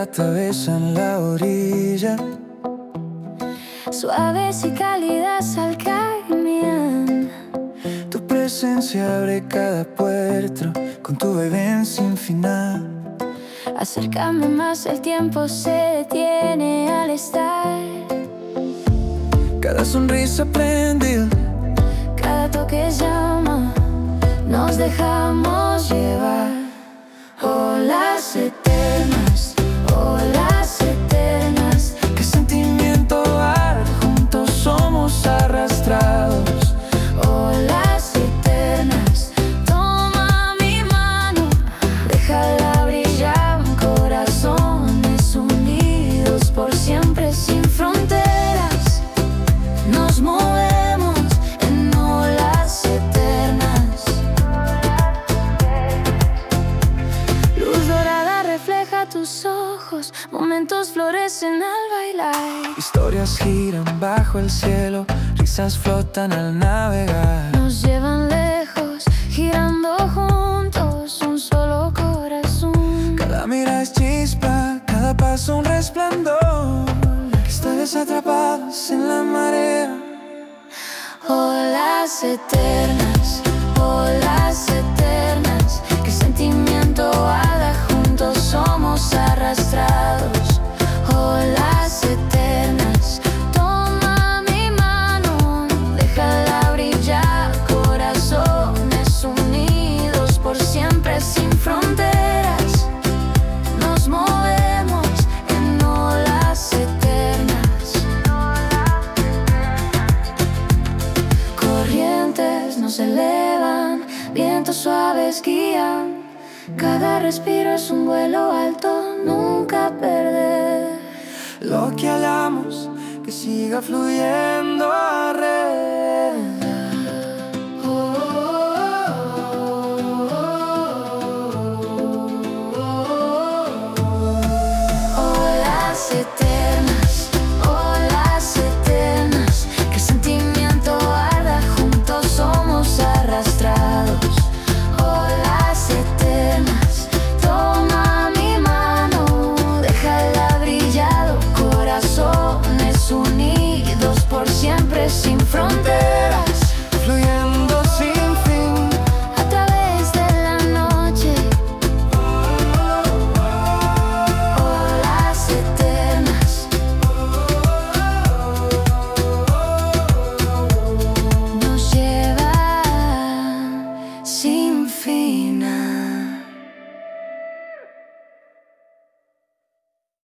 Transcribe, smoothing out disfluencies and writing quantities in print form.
atraviesan la orilla. Suaves y cálidas al caimián. Tu presencia abre cada puerto con tu vaivén sin final. Acércame más, el tiempo se detiene al estar. Cada sonrisa prende, cada toque llama, nos dejamos llevar. Olas eternas, olas eternas. qué sentimiento hay, juntos somos arrastrados. Olas eternas, toma mi mano, déjala brillar. Corazones unidos por siempre sin fronteras. Nos movemos en olas eternas. Luz dorada refleja tus ojos, momentos florecen al bailar. Historias giran bajo el cielo, risas flotan al navegar. Nos llevan lejos, girando juntos, un solo corazón. Cada mirada es chispa, cada paso un resplandor. Historias atrapadas en la marea. Olas eternas, olas eternas. Qué sentimiento haga, juntos somos arrastrados. Olas eternas, toma mi mano, déjala brillar. Corazones unidos por siempre sin fronteras. Nos movemos en olas eternas. Corrientes nos elevan, vientos suaves guían. Cada respiro es un vuelo alto, nunca perder. Lo que hagamos, que siga fluyendo alrededor.